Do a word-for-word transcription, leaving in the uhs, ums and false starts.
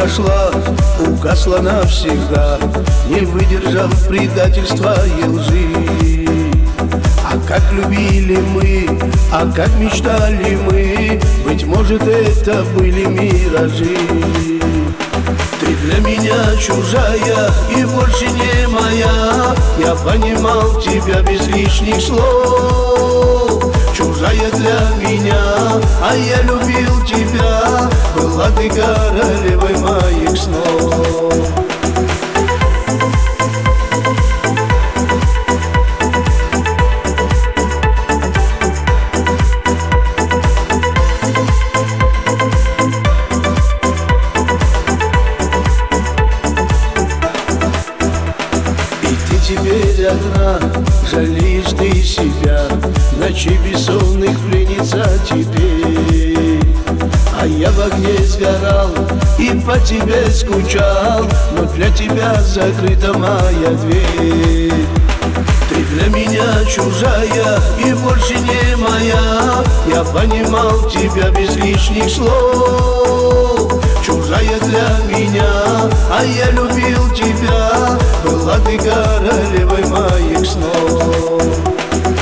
пошла, угасла навсегда, не выдержав предательства и лжи. А как любили мы, а как мечтали мы, быть может, это были миражи. Ты для меня чужая и больше не моя, я понимал тебя без лишних слов. Чужая для меня, а я любил тебя, была ты королевой моих снов. Теперь одна, жалеешь ты себя, ночей бессонных пленница теперь. А я в огне сгорал и по тебе скучал, но для тебя закрыта моя дверь. Ты для меня чужая и больше не моя, я понимал тебя без лишних слов. Чужая для меня, а я любил тебя, была ты королевой моих снов.